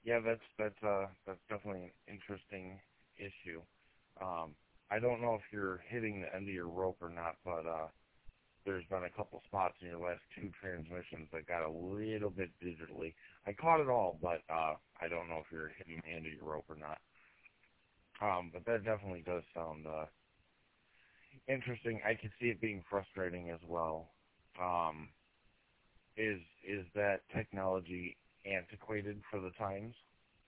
Yeah, that's definitely an interesting issue. I don't know if you're hitting the end of your rope or not, but there's been a couple spots in your last two transmissions that got a little bit digitally. I caught it all, but I don't know if you're hitting the end of your rope or not. But that definitely does sound interesting. I can see it being frustrating as well. Um, is that technology antiquated for the times?